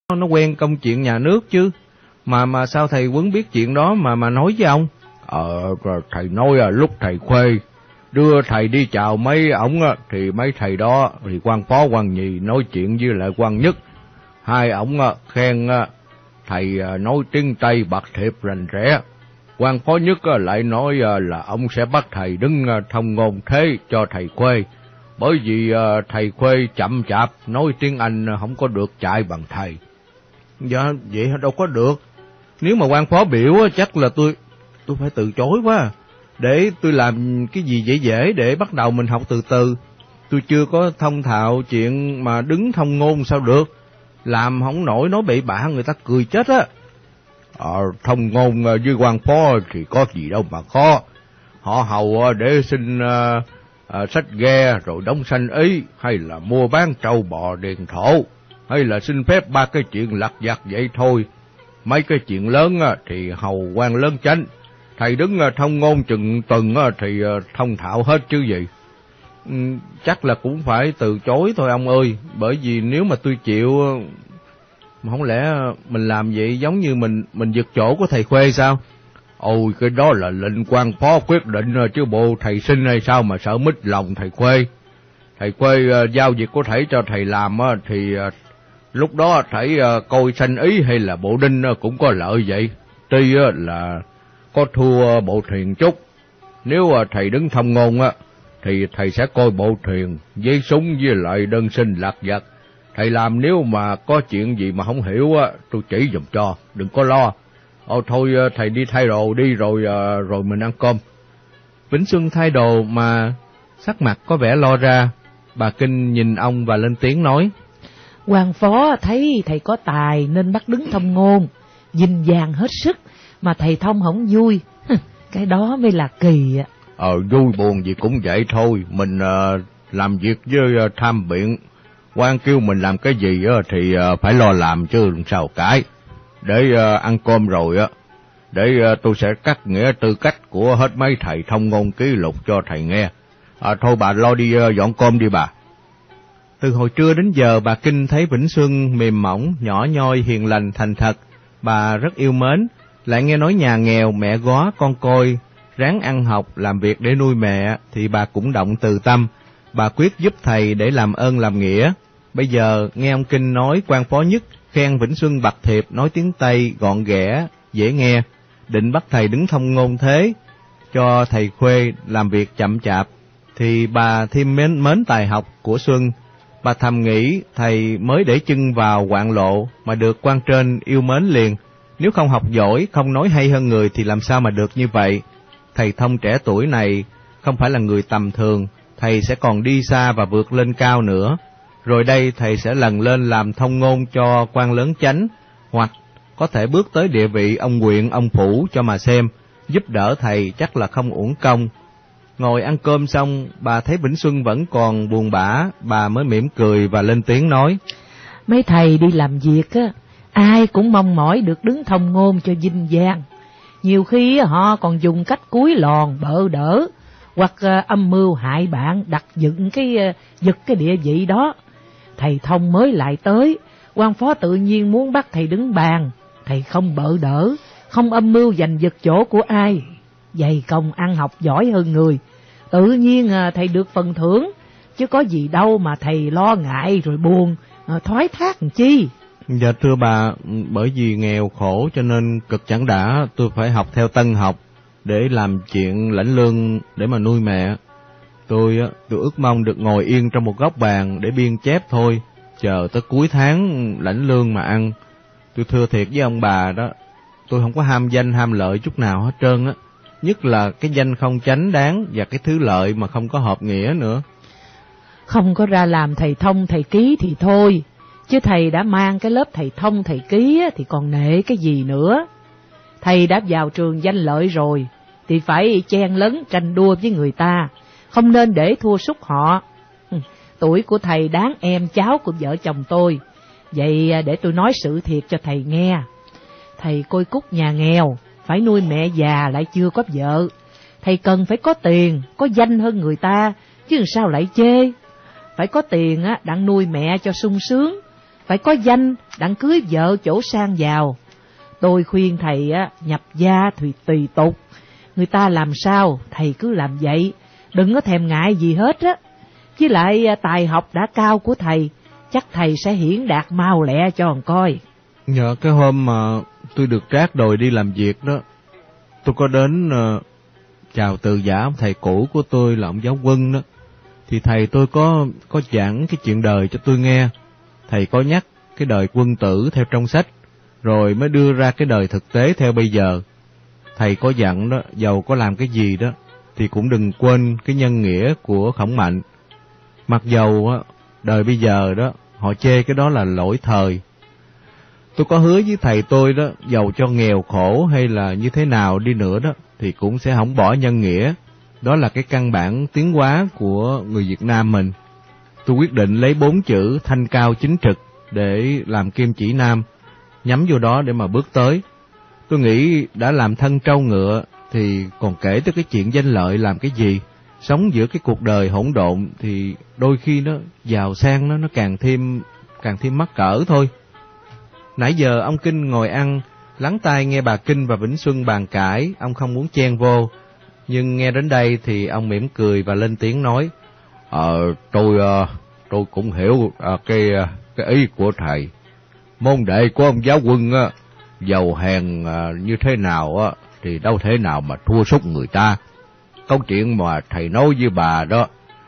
nó quen công chuyện nhà nước chứ. Mà sao thầy Quấn biết chuyện đó mà nói với ông? Thầy nói lúc thầy Khuê đưa thầy đi chào mấy ổng thì mấy thầy đó thì quan phó quan nhì nói chuyện với lại quan nhất. Hai ổng khen thầy nói tiếng Tây bạc thiệp rành rẽ. Quan phó nhất lại nói là ông sẽ bắt thầy đứng thông ngôn thế cho thầy Khuê, bởi vì thầy Khuê chậm chạp nói tiếng Anh không có được chạy bằng thầy. Dạ vậy đâu có được. Nếu mà quan phó biểu chắc là tôi phải từ chối quá. Để tôi làm cái gì dễ dễ để bắt đầu mình học từ từ. Tôi chưa có thông thạo chuyện mà đứng thông ngôn sao được. Làm không nổi nói bậy bạ người ta cười chết á. Thông ngôn với quan phó thì có gì đâu mà khó. Họ hầu để xin sách ghe rồi đóng sanh ý, hay là mua bán trâu bò điền thổ, hay là xin phép ba cái chuyện lặt vặt vậy thôi. Mấy cái chuyện lớn thì hầu quan lớn chánh. Thầy đứng thông ngôn chừng tuần thì thông thạo hết chứ gì. Chắc là cũng phải từ chối thôi ông ơi. Bởi vì nếu mà tôi chịu, mà không lẽ mình làm vậy giống như mình giật chỗ của thầy Khuê sao? Ôi cái đó là lệnh quan phó quyết định chứ bộ thầy sinh hay sao mà sợ mít lòng thầy Khuê. Thầy Khuê giao việc của thầy cho thầy làm thì lúc đó thầy coi sanh ý hay là bộ đinh cũng có lợi vậy. Tuy là có thua bộ thuyền chút. Nếu thầy đứng thông ngôn thì thầy sẽ coi bộ thuyền với súng với lại đơn sinh lặt vặt. Thầy làm nếu mà có chuyện gì mà không hiểu tôi chỉ giùm cho, đừng có lo. Thôi thầy đi thay đồ đi rồi mình ăn cơm. Vĩnh Xuân thay đồ mà sắc mặt có vẻ lo ra. Bà Kinh nhìn ông và lên tiếng nói: Quan phó thấy thầy có tài nên bắt đứng thông ngôn, dinh dàng hết sức, mà thầy thông không vui. Cái đó mới là kỳ ạ. Vui buồn gì cũng vậy thôi. Mình làm việc với tham biện, quan kêu mình làm cái gì thì phải lo làm chứ làm sao cãi. Để ăn cơm rồi để tôi sẽ cắt nghĩa tư cách của hết mấy thầy thông ngôn ký lục cho thầy nghe. Thôi bà lo đi dọn cơm đi bà. Từ hồi trưa đến giờ bà Kinh thấy Vĩnh Xuân mềm mỏng, nhỏ nhoi, hiền lành, thành thật. Bà rất yêu mến, lại nghe nói nhà nghèo, mẹ góa, con côi, ráng ăn học, làm việc để nuôi mẹ, thì bà cũng động từ tâm. Bà quyết giúp thầy để làm ơn làm nghĩa. Bây giờ nghe ông Kinh nói quan phó nhất khen Vĩnh Xuân bạc thiệp, nói tiếng Tây gọn ghẽ, dễ nghe, định bắt thầy đứng thông ngôn thế, cho thầy Khuê làm việc chậm chạp, thì bà thêm mến tài học của Xuân. Bà thầm nghĩ thầy mới để chân vào quạng lộ mà được quan trên yêu mến liền. Nếu không học giỏi, không nói hay hơn người thì làm sao mà được như vậy. Thầy thông trẻ tuổi này không phải là người tầm thường, thầy sẽ còn đi xa và vượt lên cao nữa. Rồi đây thầy sẽ lần lên làm thông ngôn cho quan lớn chánh, hoặc có thể bước tới địa vị ông huyện, ông phủ cho mà xem, giúp đỡ thầy chắc là không uổng công. Ngồi ăn cơm xong, bà thấy Vĩnh Xuân vẫn còn buồn bã, bà mới mỉm cười và lên tiếng nói: Mấy thầy đi làm việc ai cũng mong mỏi được đứng thông ngôn cho vinh vang. Nhiều khi họ còn dùng cách cúi lòn bợ đỡ, hoặc âm mưu hại bạn đặt dựng giật cái địa vị đó. Thầy thông mới lại tới, quan phó tự nhiên muốn bắt thầy đứng bàn. Thầy không bợ đỡ, không âm mưu giành giật chỗ của ai, dày công ăn học giỏi hơn người, tự nhiên thầy được phần thưởng, chứ có gì đâu mà thầy lo ngại rồi buồn, thoái thác làm chi. Dạ thưa bà, bởi vì nghèo khổ cho nên cực chẳng đã, tôi phải học theo tân học để làm chuyện lãnh lương để mà nuôi mẹ. Tôi ước mong được ngồi yên trong một góc bàn để biên chép thôi, chờ tới cuối tháng lãnh lương mà ăn. Tôi thưa thiệt với ông bà đó, tôi không có ham danh ham lợi chút nào hết trơn á, nhất là cái danh không chánh đáng và cái thứ lợi mà không có hợp nghĩa nữa. Không có ra làm thầy thông thầy ký thì thôi, chứ thầy đã mang cái lớp thầy thông thầy ký thì còn nể cái gì nữa. Thầy đã vào trường danh lợi rồi thì phải chen lấn tranh đua với người ta, không nên để thua sút họ. Tuổi của thầy đáng em cháu của vợ chồng tôi. Vậy để tôi nói sự thiệt cho thầy nghe. Thầy côi cút nhà nghèo, phải nuôi mẹ già lại chưa có vợ. Thầy cần phải có tiền, có danh hơn người ta, chứ sao lại chê. Phải có tiền đặng nuôi mẹ cho sung sướng. phải có danh, đặng cưới vợ chỗ sang giàu. Tôi khuyên thầy nhập gia thì tùy tục, người ta làm sao thầy cứ làm vậy, đừng có thèm ngại gì hết á. Với lại tài học đã cao của thầy, chắc thầy sẽ hiển đạt mau lẹ cho con coi. Nhờ cái hôm mà tôi được trác đòi đi làm việc đó, tôi có đến chào từ giả ông thầy cũ của tôi là ông giáo Quân đó. Thì thầy tôi có giảng cái chuyện đời cho tôi nghe. Thầy có nhắc cái đời quân tử theo trong sách, rồi mới đưa ra cái đời thực tế theo bây giờ. Thầy có dặn đó, dầu có làm cái gì đó thì cũng đừng quên cái nhân nghĩa của Khổng Mạnh. Mặc dầu đời bây giờ đó họ chê cái đó là lỗi thời. Tôi có hứa với thầy tôi đó, dầu cho nghèo khổ hay là như thế nào đi nữa đó thì cũng sẽ không bỏ nhân nghĩa. Đó là cái căn bản tiến hóa của người Việt Nam mình. Tôi quyết định lấy 4 chữ thanh cao chính trực để làm kim chỉ nam, nhắm vô đó để mà bước tới. Tôi nghĩ đã làm thân trâu ngựa thì còn kể tới cái chuyện danh lợi làm cái gì. Sống giữa cái cuộc đời hỗn độn thì đôi khi nó giàu sang nó càng thêm mắc cỡ thôi. Nãy giờ ông Kinh ngồi ăn, lắng tai nghe bà Kinh và Vĩnh Xuân bàn cãi, ông không muốn chen vô. Nhưng nghe đến đây thì ông mỉm cười và lên tiếng nói: Tôi cũng hiểu cái ý của thầy. Môn đệ của ông giáo Quân giàu hèn như thế nào thì đâu thể nào mà thua sút người ta. Câu chuyện mà thầy nói với bà đó,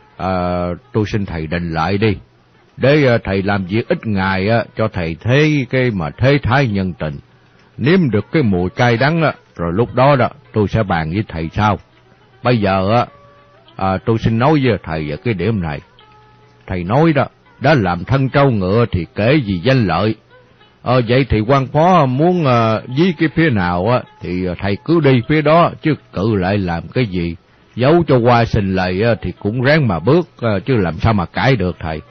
tôi xin thầy đền lại đi, để thầy làm việc ít ngày cho thầy thấy cái mà thế thái nhân tình, nếm được cái mùi cay đắng rồi lúc đó tôi sẽ bàn với thầy sau. Bây giờ tôi xin nói với thầy về cái điểm này. Thầy nói đó, đã làm thân trâu ngựa thì kể gì danh lợi. Vậy thì quan phó muốn dí cái phía nào thì thầy cứ đi phía đó, chứ cự lại làm cái gì. Giấu cho qua sinh lầy thì cũng ráng mà bước, chứ làm sao mà cãi được thầy.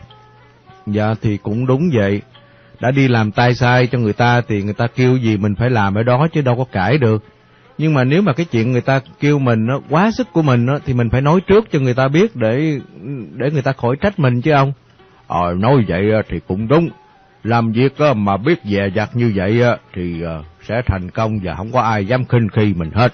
Dạ thì cũng đúng vậy. Đã đi làm tay sai cho người ta thì người ta kêu gì mình phải làm ở đó, chứ đâu có cãi được. Nhưng mà nếu mà cái chuyện người ta kêu mình quá sức của mình thì mình phải nói trước cho người ta biết để người ta khỏi trách mình chứ ông. Nói vậy thì cũng đúng. Làm việc mà biết dè dặt như vậy thì sẽ thành công và không có ai dám khinh khi mình hết.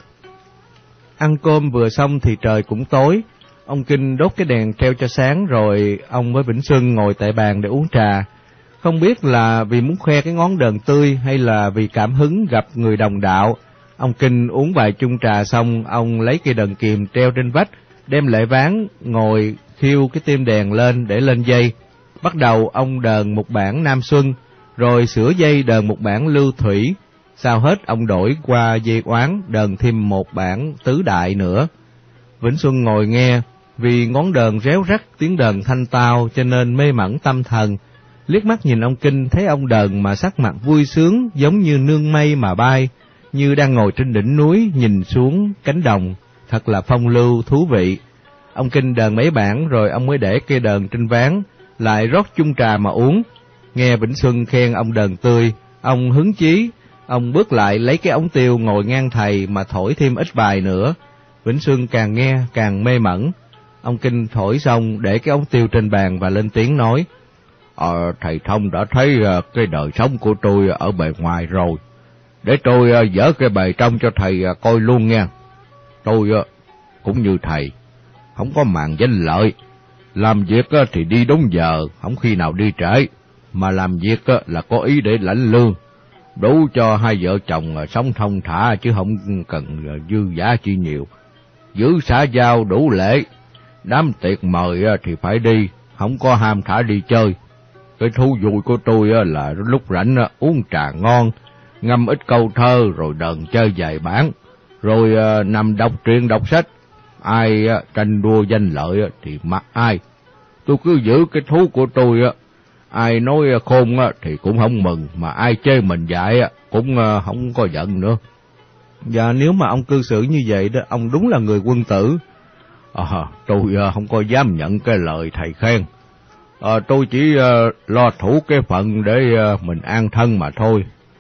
Ăn cơm vừa xong thì trời cũng tối. Ông Kinh đốt cái đèn treo cho sáng, rồi ông với Vĩnh Xuân ngồi tại bàn để uống trà. Không biết là vì muốn khoe cái ngón đờn tươi hay là vì cảm hứng gặp người đồng đạo. Ông Kinh uống vài chung trà xong, ông lấy cây đờn kìm treo trên vách, đem lại ván, ngồi khiêu cái tim đèn lên để lên dây. Bắt đầu ông đờn một bản Nam Xuân, rồi sửa dây đờn một bản Lưu Thủy. Sau hết ông đổi qua dây oán, đờn thêm một bản Tứ Đại nữa. Vĩnh Xuân ngồi nghe, vì ngón đờn réo rắt, tiếng đờn thanh tao cho nên mê mẩn tâm thần. Liếc mắt nhìn ông Kinh, thấy ông đờn mà sắc mặt vui sướng, giống như nương mây mà bay, như đang ngồi trên đỉnh núi nhìn xuống cánh đồng, thật là phong lưu thú vị. Ông Kinh đờn mấy bản rồi ông mới để cây đờn trên ván, lại rót chung trà mà uống. Nghe Vĩnh Xuân khen ông đờn tươi, ông hứng chí, ông bước lại lấy cái ống tiêu ngồi ngang thầy mà thổi thêm ít bài nữa. Vĩnh Xuân càng nghe càng mê mẩn. Ông Kinh thổi xong để cái ống tiêu trên bàn và lên tiếng nói: Thầy Thông đã thấy cái đời sống của tôi ở bề ngoài rồi, để tôi dỡ cái bề trong cho thầy coi luôn nha. Tôi cũng như thầy, không có màng danh lợi. Làm việc thì đi đúng giờ, không khi nào đi trễ, mà làm việc là có ý để lãnh lương, đủ cho hai vợ chồng sống thông thả, chứ không cần dư giả chi nhiều. Giữ xã giao đủ lễ, đám tiệc mời thì phải đi, không có ham thả đi chơi. Cái thú vui của tôi là lúc rảnh uống trà ngon, ngâm ít câu thơ rồi đờn chơi vài bản, rồi nằm đọc truyện đọc sách. Ai tranh đua danh lợi thì mặc ai. Tôi cứ giữ cái thú của tôi, ai nói khôn thì cũng không mừng, mà ai chê mình dại cũng không có giận nữa. Dạ nếu mà ông cư xử như vậy đó, ông đúng là người quân tử. Tôi không có dám nhận cái lời thầy khen. Tôi chỉ lo thủ cái phận để mình an thân mà thôi.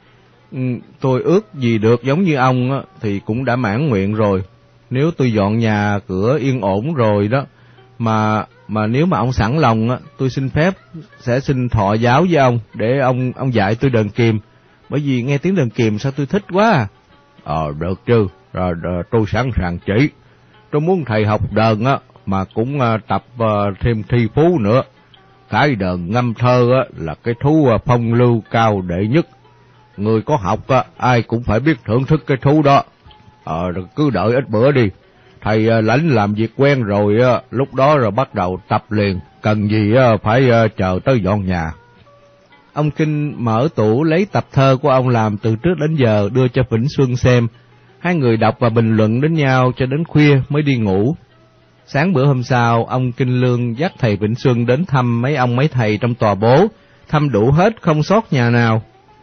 Tôi ước gì được giống như ông thì cũng đã mãn nguyện rồi. Nếu tôi dọn nhà cửa yên ổn rồi đó, mà mà nếu mà ông sẵn lòng á, tôi xin phép sẽ xin thọ giáo với ông để ông dạy tôi đờn kiềm, bởi vì nghe tiếng đờn kiềm sao tôi thích quá. Được chứ, rồi tôi sẵn sàng chỉ. Tôi muốn thầy học đờn á, mà cũng tập thêm thi phú nữa. Cái đờn ngâm thơ á là cái thú phong lưu cao đệ nhất. Người có học á, ai cũng phải biết thưởng thức cái thú đó. Cứ đợi ít bữa đi. Thầy lãnh làm việc quen rồi á, lúc đó rồi bắt đầu tập liền. Cần gì phải chờ tới dọn nhà. Ông Kinh mở tủ lấy tập thơ của ông làm từ trước đến giờ đưa cho Vĩnh Xuân xem. Hai người đọc và bình luận đến nhau cho đến khuya mới đi ngủ. Sáng bữa hôm sau, ông Kinh Lương dắt thầy Vĩnh Xuân đến thăm mấy ông mấy thầy trong tòa bố, thăm đủ hết không sót nhà nào.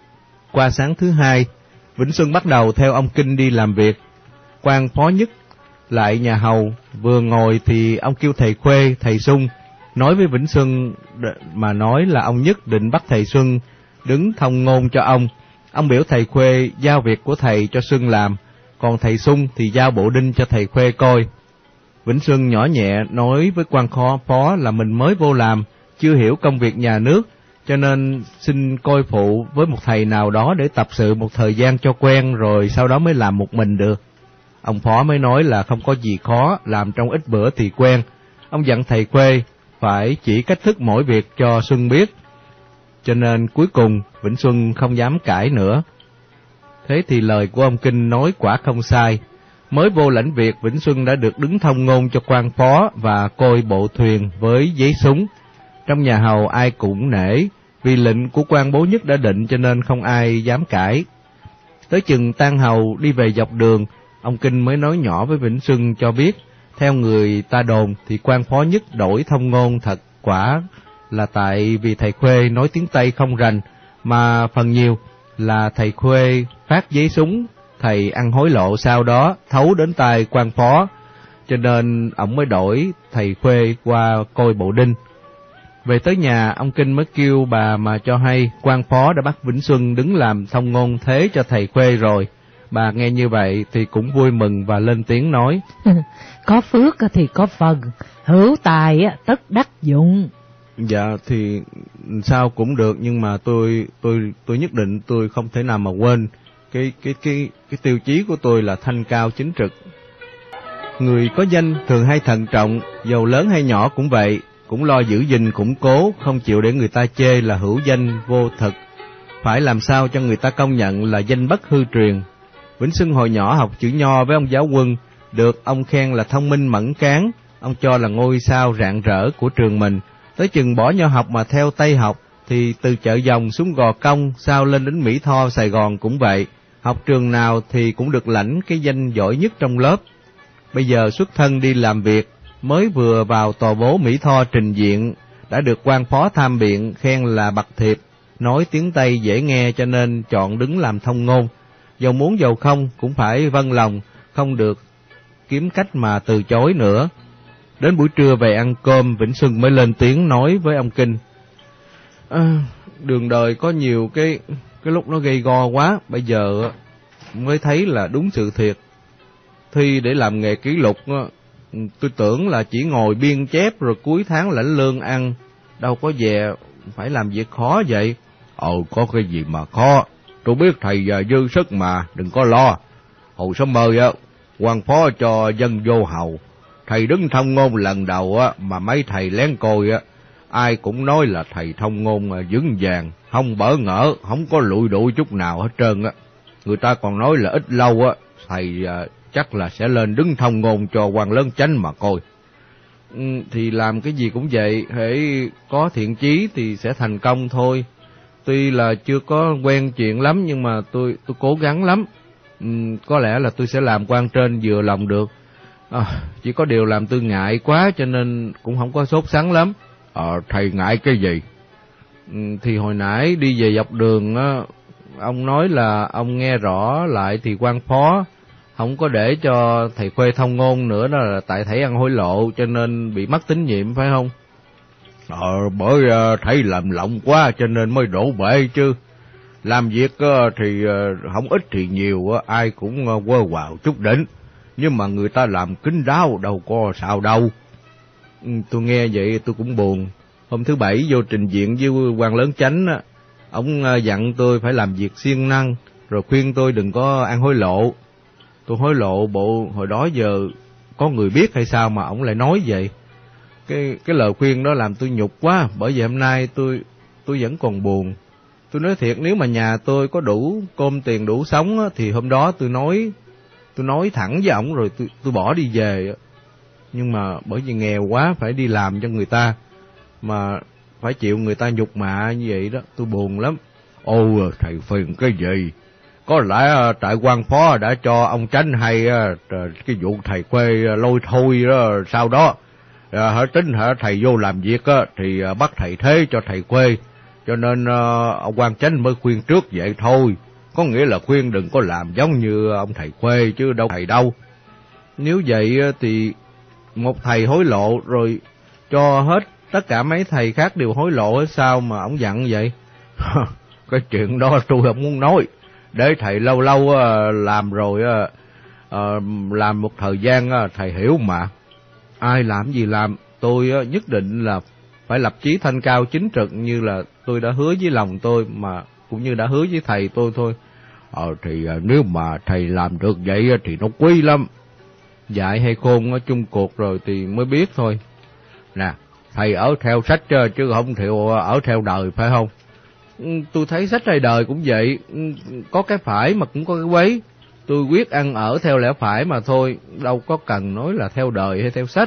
Qua sáng thứ hai, Vĩnh Xuân bắt đầu theo ông Kinh đi làm việc. Quan phó nhất lại nhà hầu, vừa ngồi thì ông kêu thầy Khuê, thầy Xuân, nói với Vĩnh Xuân mà nói là ông Nhất định bắt thầy Xuân đứng thông ngôn cho ông. Ông biểu thầy Khuê giao việc của thầy cho Xuân làm, còn thầy Xuân thì giao bộ đinh cho thầy Khuê coi. Vĩnh Xuân nhỏ nhẹ nói với quan phó là mình mới vô làm, chưa hiểu công việc nhà nước, cho nên xin coi phụ với một thầy nào đó để tập sự một thời gian cho quen, rồi sau đó mới làm một mình được. Ông phó mới nói là không có gì khó, làm trong ít bữa thì quen. Ông dặn thầy Khuê phải chỉ cách thức mỗi việc cho Xuân biết, cho nên cuối cùng Vĩnh Xuân không dám cãi nữa. Thế thì lời của ông Kinh nói quả không sai. Mới vô lãnh việc, Vĩnh Xuân đã được đứng thông ngôn cho quan phó và coi bộ thuyền với giấy súng. Trong nhà hầu ai cũng nể, vì lệnh của quan bố nhất đã định cho nên không ai dám cãi. Tới chừng tan hầu đi về dọc đường, ông Kinh mới nói nhỏ với Vĩnh Xuân cho biết, theo người ta đồn thì quan phó nhất đổi thông ngôn thật quả là tại vì thầy Khuê nói tiếng Tây không rành, mà phần nhiều là thầy Khuê phát giấy súng, thầy ăn hối lộ sau đó thấu đến tai quan phó, cho nên ổng mới đổi thầy Khuê qua coi bộ đinh. Về tới nhà, ông Kinh mới kêu bà mà cho hay quan phó đã bắt Vĩnh Xuân đứng làm thông ngôn thế cho thầy Khuê rồi. Bà nghe như vậy thì cũng vui mừng và lên tiếng nói: Có phước thì có phần, hữu tài tất đắc dụng. Dạ thì sao cũng được, nhưng mà tôi nhất định tôi không thể nào mà quên cái tiêu chí của tôi là thanh cao chính trực. Người có danh thường hay thận trọng, dầu lớn hay nhỏ cũng vậy, cũng lo giữ gìn củng cố, không chịu để người ta chê là hữu danh vô thực, phải làm sao cho người ta công nhận là danh bất hư truyền. Vĩnh Xuân hồi nhỏ học chữ nho với ông giáo quân, được ông khen là thông minh mẫn cán, ông cho là ngôi sao rạng rỡ của trường mình. Tới chừng bỏ nho học mà theo Tây học, thì từ Chợ Dòng xuống Gò Công, sau lên đến Mỹ Tho, Sài Gòn cũng vậy, học trường nào thì cũng được lãnh cái danh giỏi nhất trong lớp. Bây giờ xuất thân đi làm việc, mới vừa vào tòa bố Mỹ Tho trình diện, đã được quan phó tham biện khen là bậc thiệp, nói tiếng Tây dễ nghe cho nên chọn đứng làm thông ngôn. Dầu muốn dầu không cũng phải vâng lòng, không được kiếm cách mà từ chối nữa. Đến buổi trưa về ăn cơm, Vĩnh Xuân mới lên tiếng nói với ông Kinh: Đường đời có nhiều cái lúc nó gây go quá, bây giờ mới thấy là đúng sự thiệt. Thi để làm nghề kỷ lục, tôi tưởng là chỉ ngồi biên chép rồi cuối tháng lãnh lương ăn, đâu có về phải làm việc khó vậy. Có cái gì mà khó, tôi biết thầy dư sức mà, đừng có lo. Hồi sớm mơ quan phó cho dân vô hầu, thầy đứng thông ngôn lần đầu mà mấy thầy lén coi ai cũng nói là thầy thông ngôn vững vàng, không bỡ ngỡ, không có lụi đuổi chút nào hết trơn Người ta còn nói là ít lâu thầy chắc là sẽ lên đứng thông ngôn cho quan lớn chánh mà coi. Thì làm cái gì cũng vậy, hễ có thiện chí thì sẽ thành công thôi. Tuy là chưa có quen chuyện lắm, nhưng mà tôi cố gắng lắm. Có lẽ là tôi sẽ làm quan trên vừa lòng được. Chỉ có điều làm tôi ngại quá cho nên cũng không có sốt sắng lắm. Thầy ngại cái gì? Thì hồi nãy đi về dọc đường ông nói là ông nghe rõ lại thì quan phó không có để cho thầy Khuê thông ngôn nữa, đó là tại thầy ăn hối lộ cho nên bị mất tín nhiệm phải không? Bởi thầy làm lộng quá cho nên mới đổ bể chứ. Làm việc thì không ít thì nhiều, ai cũng quơ quào chút đỉnh, nhưng mà người ta làm kín đáo đâu có sao đâu. Tôi nghe vậy tôi cũng buồn. Hôm thứ Bảy vô trình diện với quan lớn chánh á, ông dặn tôi phải làm việc siêng năng, rồi khuyên tôi đừng có ăn hối lộ. Tôi hối lộ bộ hồi đó giờ có người biết hay sao mà ông lại nói vậy. Cái lời khuyên đó làm tôi nhục quá, bởi vì hôm nay tôi vẫn còn buồn. Tôi nói thiệt, nếu mà nhà tôi có đủ cơm tiền đủ sống á, thì hôm đó tôi nói thẳng với ổng rồi tôi bỏ đi về. Nhưng mà bởi vì nghèo quá phải đi làm cho người ta, mà phải chịu người ta nhục mạ như vậy đó, tôi buồn lắm. Ô, thầy phiền cái gì? Có lẽ trại quan phó đã cho ông tránh hay cái vụ thầy Khuê lôi thôi đó, sau đó tính thầy vô làm việc thì bắt thầy thế cho thầy Khuê, cho nên ông quan chánh mới khuyên trước vậy thôi. Có nghĩa là khuyên đừng có làm giống như ông thầy Khuê chứ đâu thầy đâu. Nếu vậy thì một thầy hối lộ rồi cho hết tất cả mấy thầy khác đều hối lộ, sao mà ông dặn vậy? Cái chuyện đó tôi không muốn nói, để thầy lâu lâu làm rồi làm một thời gian thầy hiểu mà. Ai làm gì làm, tôi nhất định là phải lập chí thanh cao chính trực như là tôi đã hứa với lòng tôi, mà cũng như đã hứa với thầy tôi thôi. Thì nếu mà thầy làm được vậy thì nó quý lắm. Dạy hay khôn chung cuộc rồi thì mới biết thôi. Nè, thầy ở theo sách chứ không theo ở theo đời phải không? Tôi thấy sách hay đời cũng vậy, có cái phải mà cũng có cái quấy. Tôi quyết ăn ở theo lẽ phải mà thôi, đâu có cần nói là theo đời hay theo sách.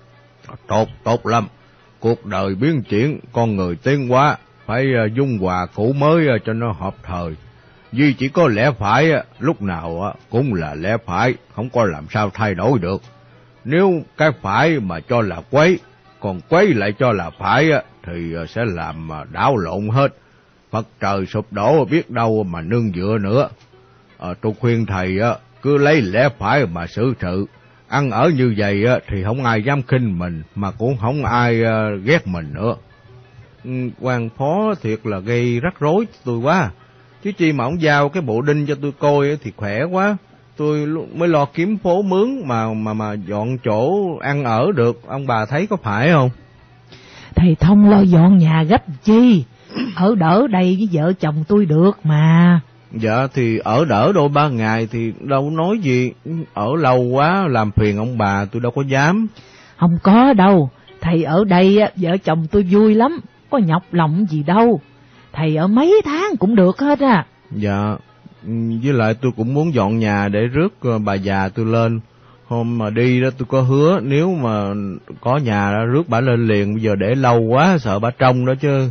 Tốt lắm. Cuộc đời biến chuyển, con người tiến hóa, phải dung hòa cũ mới cho nó hợp thời. Duy chỉ có lẽ phải, lúc nào cũng là lẽ phải, không có làm sao thay đổi được. Nếu cái phải mà cho là quấy, còn quấy lại cho là phải thì sẽ làm đảo lộn hết. Phật trời sụp đổ biết đâu mà nương dựa nữa. Tôi khuyên thầy cứ lấy lẽ phải mà xử sự. Ăn ở như vậy thì không ai dám khinh mình, mà cũng không ai ghét mình nữa. Quan phó thiệt là gây rắc rối tôi quá. Chứ chi mà ông giao cái bộ đinh cho tôi coi thì khỏe quá. Tôi mới lo kiếm phố mướn mà dọn chỗ ăn ở được. Ông bà thấy có phải không? Thầy Thông lo dọn nhà gấp chi, ở đỡ đây với vợ chồng tôi được mà. Dạ thì ở đỡ đôi 3 ngày thì đâu nói gì, ở lâu quá làm phiền ông bà tôi đâu có dám. Không có đâu, thầy ở đây vợ chồng tôi vui lắm, có nhọc lòng gì đâu. Thầy ở mấy tháng cũng được hết á. Dạ, với lại tôi cũng muốn dọn nhà để rước bà già tôi lên. Hôm mà đi đó tôi có hứa nếu mà có nhà đó rước bà lên liền, bây giờ để lâu quá sợ bà trông đó chứ.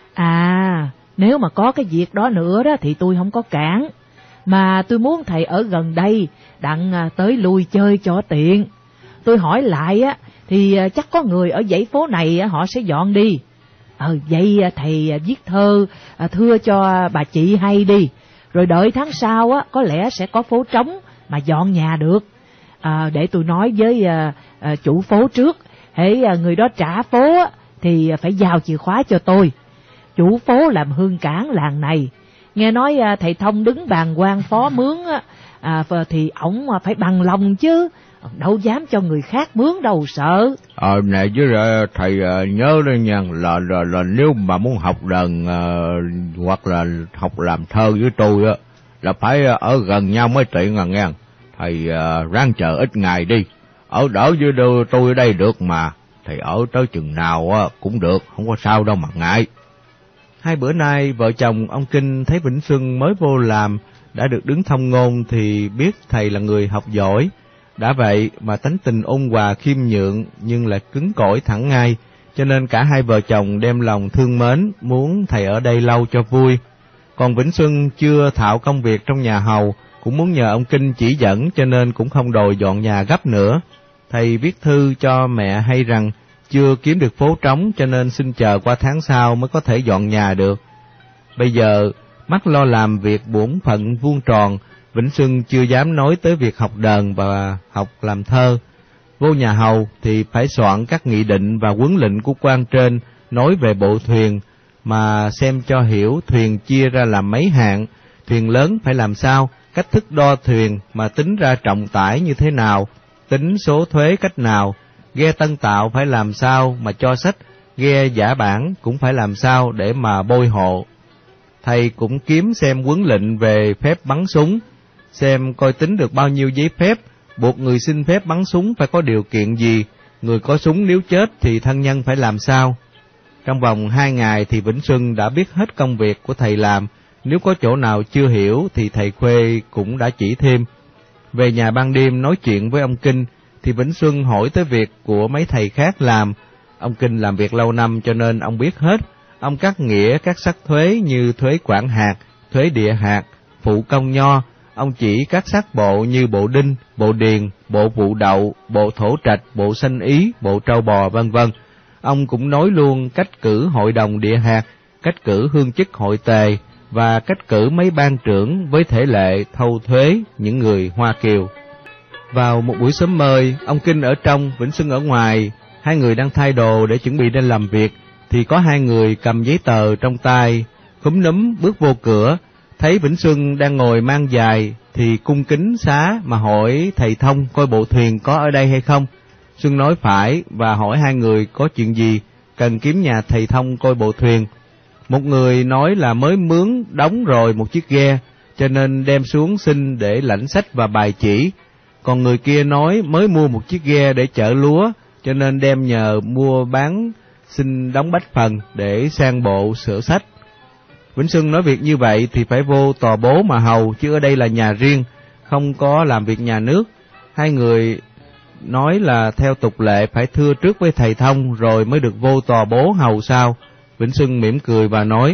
À, nếu mà có cái việc đó nữa đó thì tôi không có cản. Mà tôi muốn thầy ở gần đây, đặng tới lui chơi cho tiện. Tôi hỏi lại thì chắc có người ở dãy phố này họ sẽ dọn đi. Vậy thầy viết thơ thưa cho bà chị hay đi. Rồi đợi tháng sau có lẽ sẽ có phố trống mà dọn nhà được. Để tôi nói với chủ phố trước, hễ người đó trả phố thì phải giao chìa khóa cho tôi. Chủ phố làm hương cảng làng này. Nghe nói thầy Thông đứng bàn quan phó mướn thì ổng phải bằng lòng chứ, đâu dám cho người khác mướn đâu sợ. Này chứ thầy nhớ đó nha, là nếu mà muốn học đàn hoặc là học làm thơ với tôi là phải ở gần nhau mới tiện nghe. Thầy ráng chờ ít ngày đi, ở đỡ với tôi ở đây được mà. Thầy ở tới chừng nào cũng được, không có sao đâu mà ngại. 2 bữa nay vợ chồng ông Kinh thấy Vĩnh Xuân mới vô làm đã được đứng thông ngôn thì biết thầy là người học giỏi. Đã vậy mà tánh tình ôn hòa khiêm nhượng nhưng lại cứng cỏi thẳng ngay, cho nên cả hai vợ chồng đem lòng thương mến, muốn thầy ở đây lâu cho vui. Còn Vĩnh Xuân chưa thạo công việc trong nhà hầu, cũng muốn nhờ ông Kinh chỉ dẫn, cho nên cũng không đòi dọn nhà gấp nữa. Thầy viết thư cho mẹ hay rằng chưa kiếm được phố trống, cho nên xin chờ qua tháng sau mới có thể dọn nhà được. Bây giờ mắt lo làm việc bổn phận vuông tròn, Vĩnh Xuân chưa dám nói tới việc học đờn và học làm thơ. Vô nhà hầu thì phải soạn các nghị định và huấn lệnh của quan trên nói về bộ thuyền, mà xem cho hiểu thuyền chia ra làm mấy hạng, thuyền lớn phải làm sao, cách thức đo thuyền mà tính ra trọng tải như thế nào, tính số thuế cách nào, ghe tân tạo phải làm sao mà cho sách, ghe giả bản cũng phải làm sao để mà bôi hộ. Thầy cũng kiếm xem huấn lệnh về phép bắn súng, xem coi tính được bao nhiêu giấy phép, buộc người xin phép bắn súng phải có điều kiện gì, người có súng nếu chết thì thân nhân phải làm sao. Trong vòng 2 ngày thì Vĩnh Xuân đã biết hết công việc của thầy làm, nếu có chỗ nào chưa hiểu thì thầy Khuê cũng đã chỉ thêm. Về nhà ban đêm nói chuyện với ông Kinh thì Vĩnh Xuân hỏi tới việc của mấy thầy khác làm. Ông Kinh làm việc lâu năm cho nên ông biết hết. Ông cắt nghĩa các sắc thuế như thuế quản hạt, thuế địa hạt, phụ công nho. Ông chỉ các sắc bộ như bộ đinh, bộ điền, bộ vụ đậu, bộ thổ trạch, bộ sanh ý, bộ trâu bò vân vân. Ông cũng nói luôn cách cử hội đồng địa hạt, cách cử hương chức hội tề và cách cử mấy ban trưởng với thể lệ thâu thuế những người Hoa Kiều. Vào một buổi sớm mời, ông Kinh ở trong, Vĩnh Xuân ở ngoài, hai người đang thay đồ để chuẩn bị lên làm việc, thì có hai người cầm giấy tờ trong tay, khúm núm bước vô cửa, thấy Vĩnh Xuân đang ngồi mang giày, thì cung kính xá mà hỏi thầy Thông coi bộ thuyền có ở đây hay không. Xuân nói phải và hỏi hai người có chuyện gì, cần kiếm nhà thầy Thông coi bộ thuyền. Một người nói là mới mướn đóng rồi một chiếc ghe, cho nên đem xuống xin để lãnh sách và bài chỉ. Còn người kia nói mới mua một chiếc ghe để chở lúa, cho nên đem nhờ mua bán xin đóng bách phần để sang bộ sửa sách. Vĩnh Xuân nói việc như vậy thì phải vô tòa bố mà hầu, chứ ở đây là nhà riêng, không có làm việc nhà nước. Hai người nói là theo tục lệ phải thưa trước với thầy Thông rồi mới được vô tòa bố hầu sao. Vĩnh Xuân mỉm cười và nói,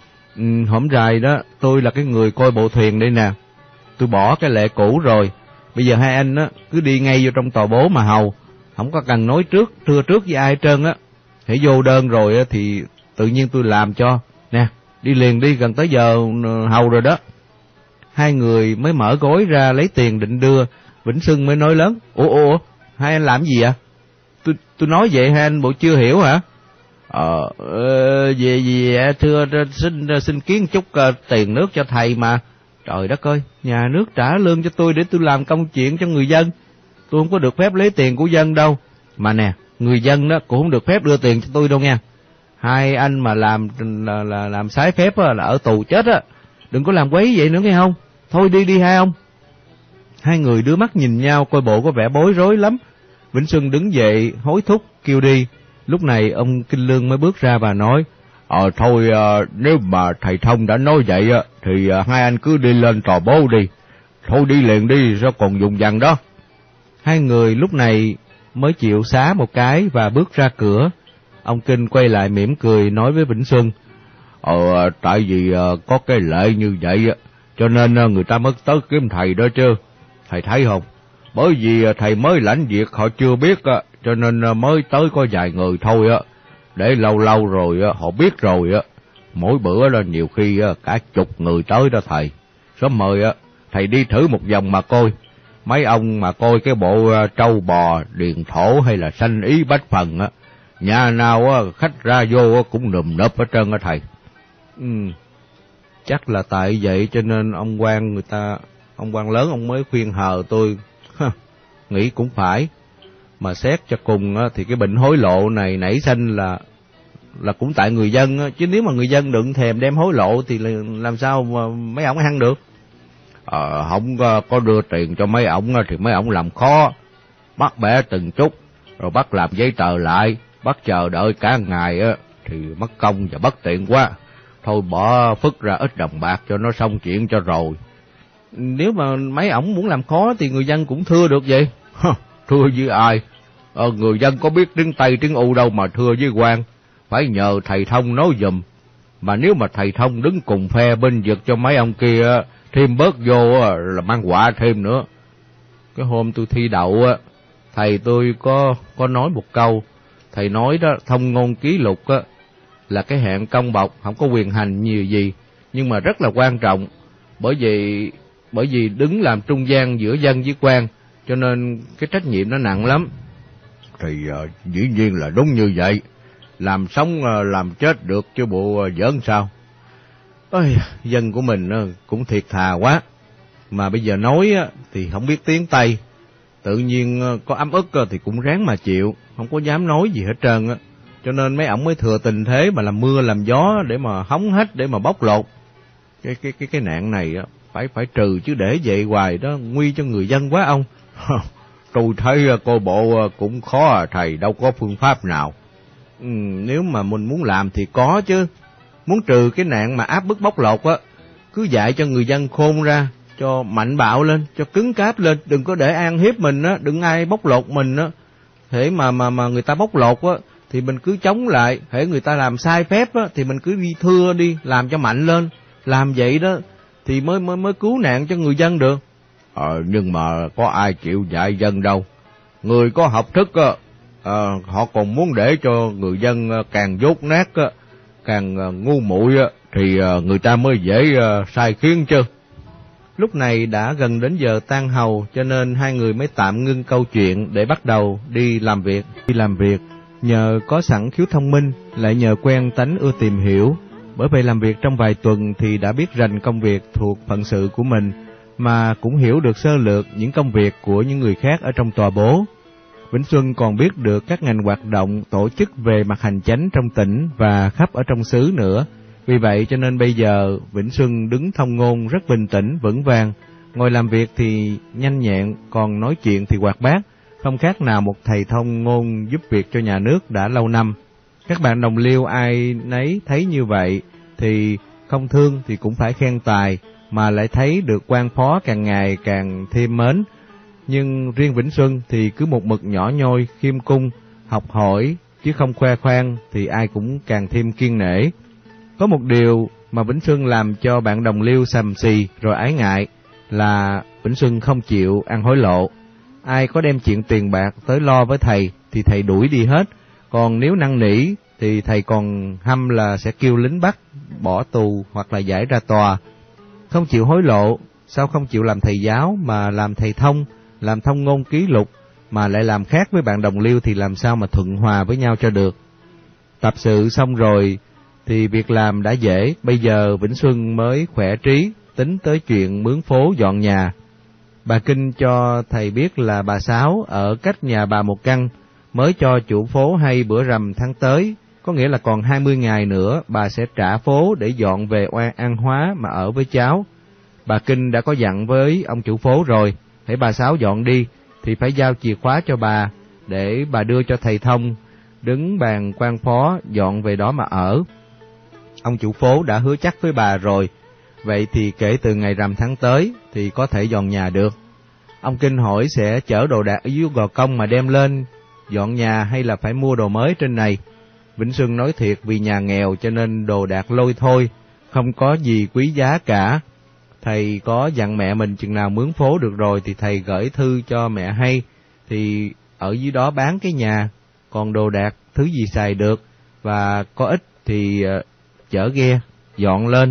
hổm rày đó, tôi là cái người coi bộ thuyền đây nè, tôi bỏ cái lệ cũ rồi, bây giờ hai anh á cứ đi ngay vô trong tòa bố mà hầu, không có cần nói trước, thưa trước với ai hết trơn á. Hãy vô đơn rồi á thì tự nhiên tôi làm cho, nè, đi liền đi, gần tới giờ hầu rồi đó. Hai người mới mở gói ra lấy tiền định đưa, Vĩnh Xuân mới nói lớn, ủa, hai anh làm gì ạ? Tôi nói vậy hai anh bộ chưa hiểu hả? Về thưa xin kiến chút tiền nước cho thầy mà. Trời đất ơi, nhà nước trả lương cho tôi để tôi làm công chuyện cho người dân, tôi không có được phép lấy tiền của dân đâu. Mà nè, người dân đó cũng không được phép đưa tiền cho tôi đâu nha. Hai anh mà làm trái phép á, là ở tù chết á, đừng có làm quấy vậy nữa nghe không? Thôi đi hai ông. Hai người đưa mắt nhìn nhau coi bộ có vẻ bối rối lắm. Vĩnh Xuân đứng dậy hối thúc kêu đi. Lúc này ông Kinh Lương mới bước ra và nói, thôi nếu mà thầy Thông đã nói vậy thì hai anh cứ đi lên tòa bố đi. Thôi đi liền đi, sao còn dùng dằn đó. Hai người lúc này mới chịu xá một cái và bước ra cửa. Ông Kinh quay lại mỉm cười nói với Vĩnh Xuân, tại vì có cái lệ như vậy cho nên người ta mới tới kiếm thầy đó chứ. Thầy thấy không? Bởi vì thầy mới lãnh việc họ chưa biết cho nên mới tới có vài người thôi á. Để lâu lâu rồi họ biết rồi mỗi bữa là nhiều khi cả chục người tới đó thầy. Sớm mời thầy đi thử một vòng mà coi. Mấy ông mà coi cái bộ trâu bò, điền thổ hay là sanh ý bách phần nhà nào khách ra vô cũng nùm nấp hết trơn á thầy. Chắc là tại vậy cho nên ông quan lớn ông mới khuyên hờ tôi. Nghĩ cũng phải. Mà xét cho cùng thì cái bệnh hối lộ này nảy sinh là cũng tại người dân chứ nếu mà người dân đừng thèm đem hối lộ thì làm sao mà mấy ổng ăn được. Không có đưa tiền cho mấy ổng thì mấy ổng làm khó, bắt bẻ từng chút rồi bắt làm giấy tờ lại, bắt chờ đợi cả ngày thì mất công và bất tiện quá. Thôi bỏ phức ra ít đồng bạc cho nó xong chuyện cho rồi. Nếu mà mấy ổng muốn làm khó thì người dân cũng thưa được vậy. Thưa với ai? Người dân có biết tiếng Tây tiếng U đâu mà thưa với quan, phải nhờ thầy Thông nói giùm. Mà nếu mà thầy Thông đứng cùng phe bên vực cho mấy ông kia thêm bớt vô là mang họa thêm nữa. Cái hôm tôi thi đậu thầy tôi có nói một câu, thầy nói đó, thông ngôn ký lục là cái hẹn công bộc, không có quyền hành nhiều gì, nhưng mà rất là quan trọng, bởi vì đứng làm trung gian giữa dân với quan, cho nên cái trách nhiệm nó nặng lắm. Thì dĩ nhiên là đúng như vậy, làm sống làm chết được chứ bộ giỡn sao. Ôi, dân của mình cũng thiệt thà quá, mà bây giờ nói thì không biết tiếng Tây, Tự nhiên có ấm ức thì cũng ráng mà chịu, không có dám nói gì hết trơn á. Cho nên mấy ổng mới thừa tình thế mà làm mưa làm gió để mà hóng hết, để mà bóc lột. Cái nạn này á phải trừ, chứ để vậy hoài đó nguy cho người dân quá ông. Tôi thấy coi bộ cũng khó à thầy, đâu có phương pháp nào. Nếu mà mình muốn làm thì có chứ. Muốn trừ cái nạn mà áp bức bóc lột á, cứ dạy cho người dân khôn ra, cho mạnh bạo lên, cho cứng cáp lên, đừng có để an hiếp mình á, đừng ai bóc lột mình á. Thế mà người ta bóc lột á thì mình cứ chống lại, hễ người ta làm sai phép á thì mình cứ đi thưa đi, làm cho mạnh lên. Làm vậy đó thì mới cứu nạn cho người dân được. Nhưng mà có ai chịu dạy dân đâu. Người có học thức á, họ còn muốn để cho người dân càng dốt nát á, càng ngu muội á, thì người ta mới dễ sai khiến chứ. Lúc này đã gần đến giờ tan hầu, cho nên hai người mới tạm ngưng câu chuyện để bắt đầu đi làm việc. Nhờ có sẵn khiếu thông minh, lại nhờ quen tánh ưa tìm hiểu, bởi vậy làm việc trong vài tuần thì đã biết rành công việc thuộc phận sự của mình, mà cũng hiểu được sơ lược những công việc của những người khác ở trong tòa bố. Vĩnh Xuân còn biết được các ngành hoạt động tổ chức về mặt hành chánh trong tỉnh và khắp ở trong xứ nữa. Vì vậy cho nên bây giờ Vĩnh Xuân đứng thông ngôn rất bình tĩnh, vững vàng, ngồi làm việc thì nhanh nhẹn, còn nói chuyện thì hoạt bát, không khác nào một thầy thông ngôn giúp việc cho nhà nước đã lâu năm. Các bạn đồng liêu ai nấy thấy như vậy thì không thương thì cũng phải khen tài, mà lại thấy được quan phó càng ngày càng thêm mến. Nhưng riêng Vĩnh Xuân thì cứ một mực nhỏ nhoi, khiêm cung, học hỏi, chứ không khoe khoang thì ai cũng càng thêm kiêng nể. Có một điều mà Vĩnh Xuân làm cho bạn đồng liêu xàm xì rồi ái ngại là Vĩnh Xuân không chịu ăn hối lộ. Ai có đem chuyện tiền bạc tới lo với thầy thì thầy đuổi đi hết, còn nếu năn nỉ thì thầy còn hăm là sẽ kêu lính bắt, bỏ tù hoặc là giải ra tòa. Không chịu hối lộ, sao không chịu làm thầy giáo mà làm thầy thông, làm thông ngôn ký lục, mà lại làm khác với bạn đồng liêu thì làm sao mà thuận hòa với nhau cho được. Tập sự xong rồi thì việc làm đã dễ, bây giờ Vĩnh Xuân mới khỏe trí, tính tới chuyện mướn phố dọn nhà. Bà Kinh cho thầy biết là bà Sáu ở cách nhà bà một căn, mới cho chủ phố hay bữa rằm tháng tới, có nghĩa là còn 20 ngày nữa bà sẽ trả phố để dọn về An Hóa mà ở với cháu. Bà Kinh đã có dặn với ông chủ phố rồi, hễ bà Sáu dọn đi thì phải giao chìa khóa cho bà, để bà đưa cho thầy thông, đứng bàn quan phó dọn về đó mà ở. Ông chủ phố đã hứa chắc với bà rồi, vậy thì kể từ ngày rằm tháng tới thì có thể dọn nhà được. Ông Kinh hỏi sẽ chở đồ đạc ở dưới Gò Công mà đem lên dọn nhà hay là phải mua đồ mới trên này. Vĩnh Xuân nói thiệt vì nhà nghèo cho nên đồ đạc lôi thôi, không có gì quý giá cả. Thầy có dặn mẹ mình chừng nào mướn phố được rồi thì thầy gửi thư cho mẹ hay, thì ở dưới đó bán cái nhà, còn đồ đạc thứ gì xài được và có ích thì chở ghe dọn lên,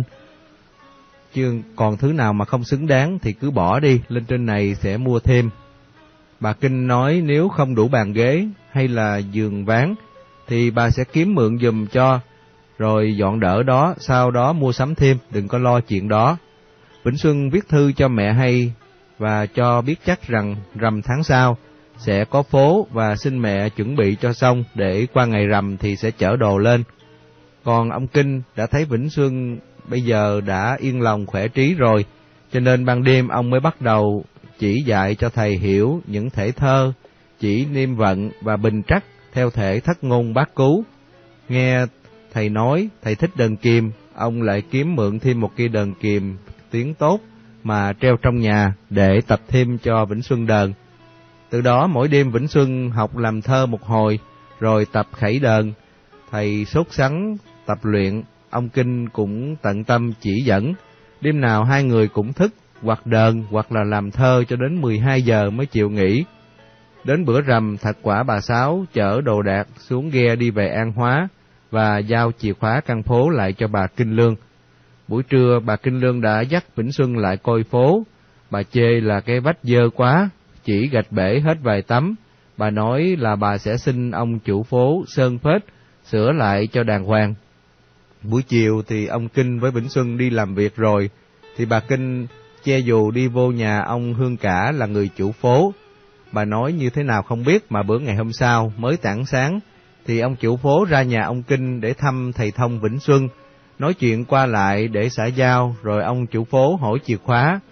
chứ còn thứ nào mà không xứng đáng thì cứ bỏ đi, lên trên này sẽ mua thêm. Bà Kinh nói nếu không đủ bàn ghế hay là giường ván thì bà sẽ kiếm mượn giùm cho, rồi dọn đỡ đó, sau đó mua sắm thêm, đừng có lo chuyện đó. Vĩnh Xuân viết thư cho mẹ hay và cho biết chắc rằng rằm tháng sau sẽ có phố, và xin mẹ chuẩn bị cho xong để qua ngày rằm thì sẽ chở đồ lên. Còn ông Kinh đã thấy Vĩnh Xuân bây giờ đã yên lòng khỏe trí rồi, cho nên ban đêm ông mới bắt đầu chỉ dạy cho thầy hiểu những thể thơ, chỉ niêm vận và bình trắc theo thể thất ngôn bát cú. Nghe thầy nói thầy thích đờn kìm, ông lại kiếm mượn thêm một cây đờn kìm tiếng tốt mà treo trong nhà để tập thêm cho Vĩnh Xuân đờn. Từ đó mỗi đêm Vĩnh Xuân học làm thơ một hồi, rồi tập khẩy đờn. Thầy sốt sắng tập luyện, ông Kinh cũng tận tâm chỉ dẫn. Đêm nào hai người cũng thức, hoặc đờn hoặc là làm thơ cho đến 12 giờ mới chịu nghỉ. Đến bữa rằm, thật quả bà Sáu chở đồ đạc xuống ghe đi về An Hóa và giao chìa khóa căn phố lại cho bà Kinh Lương. Buổi trưa bà Kinh Lương đã dắt Vĩnh Xuân lại coi phố. Bà chê là cái vách dơ quá, chỉ gạch bể hết vài tấm. Bà nói là bà sẽ xin ông chủ phố sơn phết, sửa lại cho đàng hoàng. Buổi chiều thì ông Kinh với Vĩnh Xuân đi làm việc rồi, thì bà Kinh che dù đi vô nhà ông Hương Cả là người chủ phố. Bà nói như thế nào không biết, mà bữa ngày hôm sau mới tảng sáng thì ông chủ phố ra nhà ông Kinh để thăm thầy Thông Vĩnh Xuân, nói chuyện qua lại để xã giao, rồi ông chủ phố hỏi chìa khóa.